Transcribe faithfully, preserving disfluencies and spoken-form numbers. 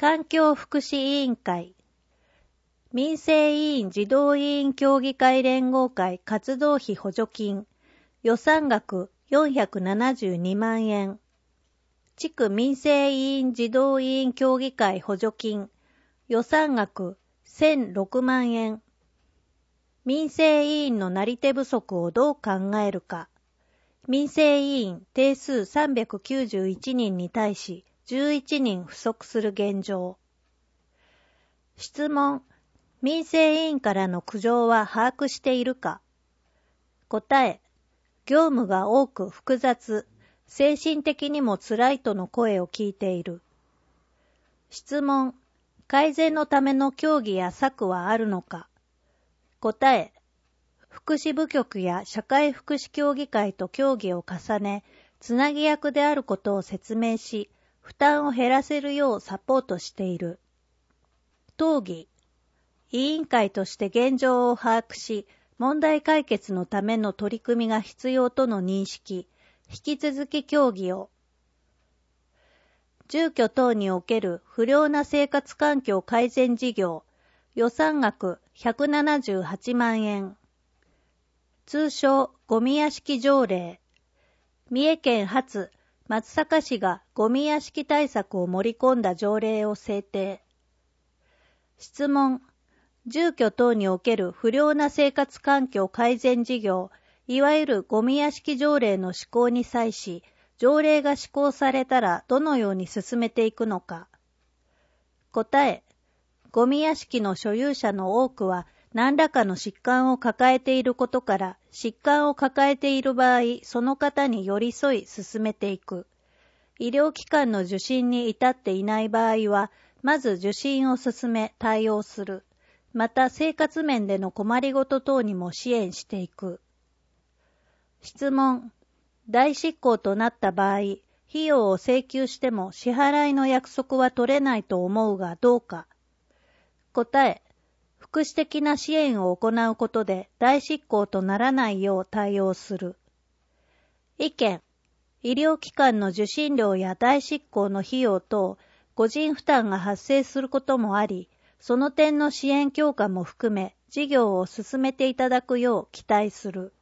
環境福祉委員会、民生委員児童委員協議会連合会活動費補助金、予算額よんひゃくななじゅうにまんえん。地区民生委員児童委員協議会補助金、予算額せんろくまんえん。民生委員のなり手不足をどう考えるか。民生委員定数さんびゃくきゅうじゅういちにんに対しじゅういちにん不足する現状。質問。民生委員からの苦情は把握しているか。答え。業務が多く複雑、精神的にも辛いとの声を聞いている。質問。改善のための協議や策はあるのか。答え。福祉部局や社会福祉協議会と協議を重ね、つなぎ役であることを説明し、負担を減らせるようサポートしている。討議。委員会として現状を把握し、問題解決のための取り組みが必要との認識、引き続き協議を。住居等における不良な生活環境改善事業、予算額ひゃくななじゅうはちまんえん。通称ゴミ屋敷条例。三重県初、松阪市がゴミ屋敷対策を盛り込んだ条例を制定。質問。住居等における不良な生活環境改善事業、いわゆるゴミ屋敷条例の施行に際し、条例が施行されたらどのように進めていくのか。答え。ゴミ屋敷の所有者の多くは何らかの疾患を抱えていることから、疾患を抱えている場合、その方に寄り添い進めていく。医療機関の受診に至っていない場合は、まず受診を進め対応する。また生活面での困りごと等にも支援していく。質問。代執行となった場合、費用を請求しても支払いの約束は取れないと思うがどうか。答え。福祉的な支援を行うことで代執行とならないよう対応する。意見。医療機関の受診料や代執行の費用等、個人負担が発生することもあり、その点の支援強化も含め、事業を進めていただくよう期待する。